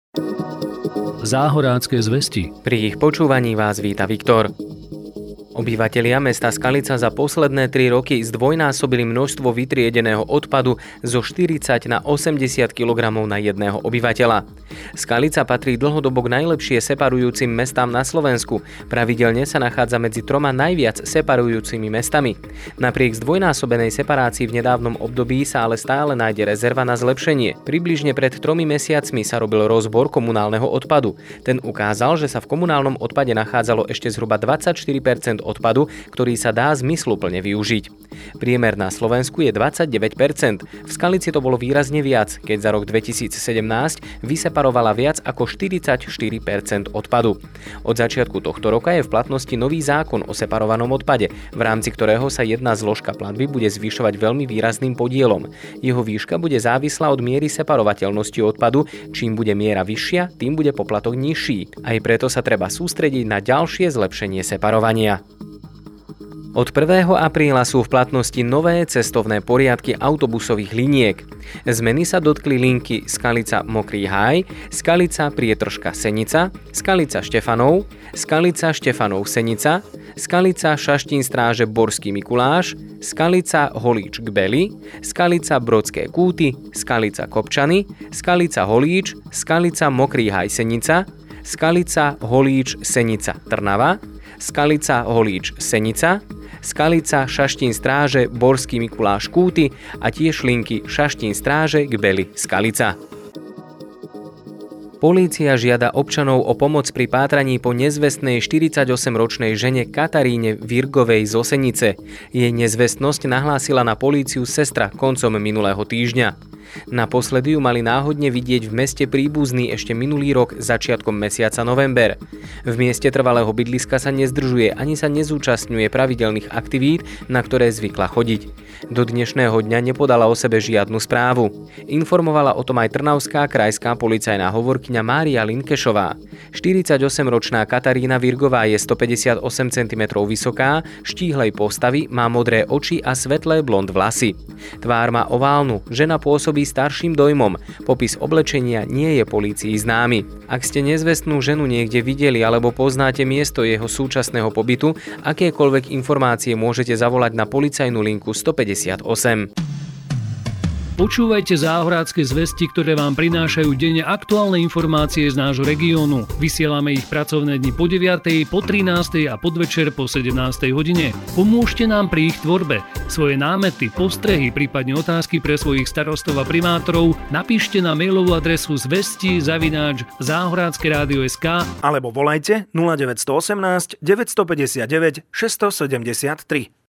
Záhorácké zvesti. Pri ich počúvaní vás víta Viktor. Obyvatelia mesta Skalica za posledné 3 roky zdvojnásobili množstvo vytriedeného odpadu zo 40 na 80 kg na jedného obyvateľa. Skalica patrí dlhodobo k najlepšie separujúcim mestám na Slovensku. Pravidelne sa nachádza medzi 3 najviac separujúcimi mestami. Napriek zdvojnásobenej separácii v nedávnom období sa ale stále nájde rezerva na zlepšenie. Približne pred 3 mesiacmi sa robil rozbor komunálneho odpadu. Ten ukázal, že sa v komunálnom odpade nachádzalo ešte zhruba 24% odpadu, ktorý sa dá zmysluplne využiť. Priemer na Slovensku je 29%. V Skalici to bolo výrazne viac, keď za rok 2017 vyseparovala viac ako 44% odpadu. Od začiatku tohto roka je v platnosti nový zákon o separovanom odpade, v rámci ktorého sa jedna zložka platby bude zvyšovať veľmi výrazným podielom. Jeho výška bude závislá od miery separovateľnosti odpadu, čím bude miera vyššia, tým bude poplatok nižší. Aj preto sa treba sústrediť na ďalšie zlepšenie separovania. Od 1. apríla sú v platnosti nové cestovné poriadky autobusových liniek. Zmeny sa dotkli linky Skalica Mokrý Háj, Skalica Prietržka Senica, Skalica Štefanov, Skalica Štefanov Senica, Skalica Šaštín Stráže Borský Mikuláš, Skalica Holíč Gbely, Skalica Brodské Kúty, Skalica Kopčany, Skalica Holíč, Skalica Mokrý Háj Senica, Skalica Holíč Senica Trnava, Skalica Holíč Senica, Skalica Šaštín Stráže Borský Mikuláš Kúty a tiež linky Šaštín Stráže Gbely Skalica. Polícia žiada občanov o pomoc pri pátraní po nezvestnej 48-ročnej žene Kataríne Virgovej z Osenice. Jej nezvestnosť nahlásila na políciu sestra koncom minulého týždňa. Naposledy ju mali náhodne vidieť v meste príbuzný ešte minulý rok začiatkom mesiaca november. V mieste trvalého bydliska sa nezdržuje ani sa nezúčastňuje pravidelných aktivít, na ktoré zvykla chodiť. Do dnešného dňa nepodala o sebe žiadnu správu. Informovala o tom aj Trnavská krajská policajná hovorkyňa Mária Linkešová. 48-ročná Katarína Virgová je 158 cm vysoká, štíhlej postavy, má modré oči a svetlé blond vlasy. Tvár má oválnu, žena pôsobí starším dojmom. Popis oblečenia nie je polícii známy. Ak ste nezvestnú ženu niekde videli alebo poznáte miesto jeho súčasného pobytu, akékoľvek informácie môžete zavolať na policajnú linku 158. Počúvajte Záhorácké zvesti, ktoré vám prinášajú denne aktuálne informácie z nášho regiónu. Vysielame ich pracovné dni po 9, po 13 a podvečer po 17 hodine. Pomôžte nám pri ich tvorbe. Svoje námety, postrehy, prípadne otázky pre svojich starostov a primátorov napíšte na mailovú adresu zvesti@zahorackeradio.sk alebo volajte 0918 959 673.